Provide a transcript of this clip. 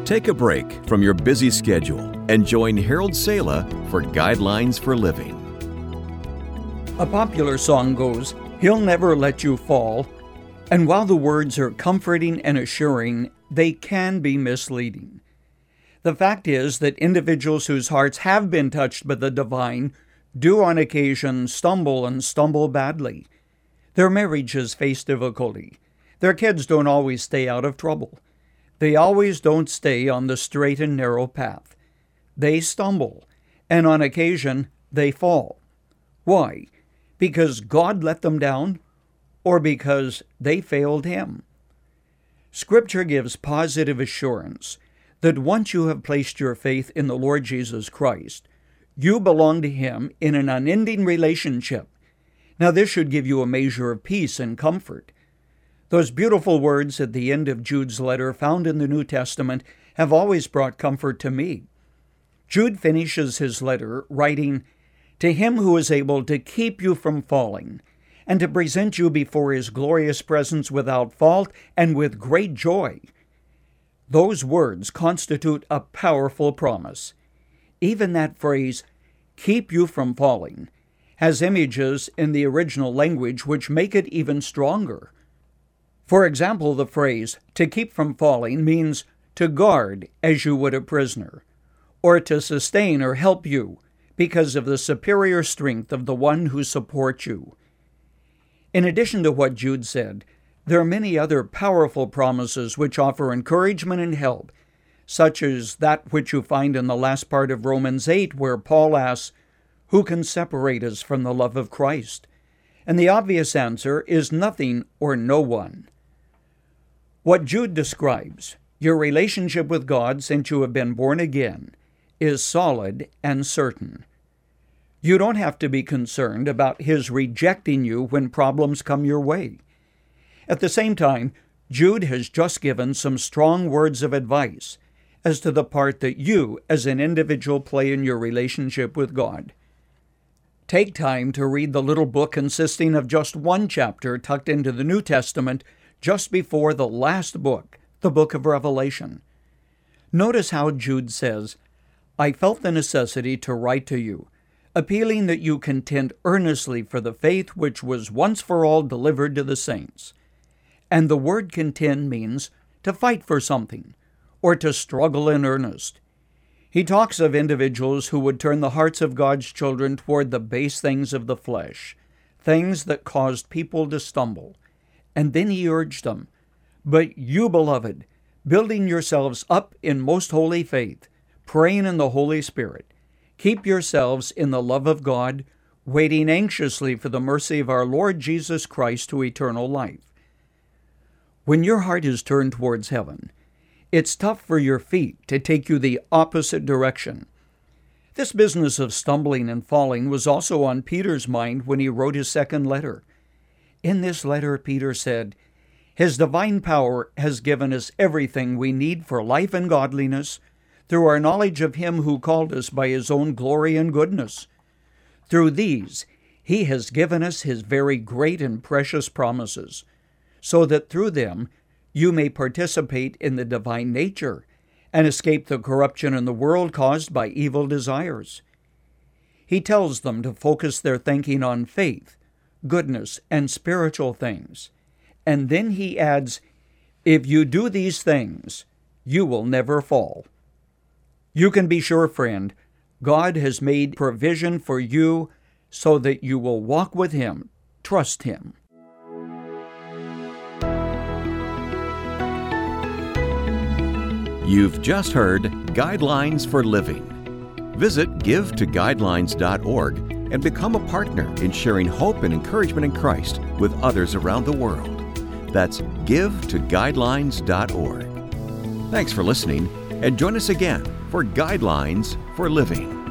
Take a break from your busy schedule and join Harold Sala for Guidelines for Living. A popular song goes, "He'll never let you fall," and while the words are comforting and assuring, they can be misleading. The fact is that individuals whose hearts have been touched by the divine do on occasion stumble and stumble badly. Their marriages face difficulty. Their kids don't always stay out of trouble. They always don't stay on the straight and narrow path. They stumble, and on occasion they fall. Why? Because God let them down, or because they failed Him? Scripture gives positive assurance that once you have placed your faith in the Lord Jesus Christ, you belong to Him in an unending relationship. Now this should give you a measure of peace and comfort. Those beautiful words at the end of Jude's letter found in the New Testament have always brought comfort to me. Jude finishes his letter writing, "To Him who is able to keep you from falling, and to present you before His glorious presence without fault and with great joy." Those words constitute a powerful promise. Even that phrase, "keep you from falling," has images in the original language which make it even stronger. For example, the phrase, "to keep from falling," means to guard as you would a prisoner, or to sustain or help you because of the superior strength of the one who supports you. In addition to what Jude said, there are many other powerful promises which offer encouragement and help, such as that which you find in the last part of Romans 8, where Paul asks, "Who can separate us from the love of Christ?" And the obvious answer is nothing or no one. What Jude describes, your relationship with God since you have been born again, is solid and certain. You don't have to be concerned about His rejecting you when problems come your way. At the same time, Jude has just given some strong words of advice as to the part that you as an individual play in your relationship with God. Take time to read the little book consisting of just one chapter tucked into the New Testament just before the last book, the book of Revelation. Notice how Jude says, "I felt the necessity to write to you, appealing that you contend earnestly for the faith which was once for all delivered to the saints." And the word contend means to fight for something, or to struggle in earnest. He talks of individuals who would turn the hearts of God's children toward the base things of the flesh, things that caused people to stumble. And then he urged them, "But you, beloved, building yourselves up in most holy faith, praying in the Holy Spirit, keep yourselves in the love of God, waiting anxiously for the mercy of our Lord Jesus Christ to eternal life." When your heart is turned towards heaven, it's tough for your feet to take you the opposite direction. This business of stumbling and falling was also on Peter's mind when he wrote his second letter. In this letter, Peter said, "His divine power has given us everything we need for life and godliness through our knowledge of Him who called us by His own glory and goodness. Through these, He has given us His very great and precious promises, so that through them you may participate in the divine nature and escape the corruption in the world caused by evil desires." He tells them to focus their thinking on faith, goodness, and spiritual things. And then he adds, "If you do these things, you will never fall." You can be sure, friend, God has made provision for you so that you will walk with Him, trust Him. You've just heard Guidelines for Living. Visit givetoguidelines.org and become a partner in sharing hope and encouragement in Christ with others around the world. That's givetoguidelines.org. Thanks for listening, and join us again for Guidelines for Living.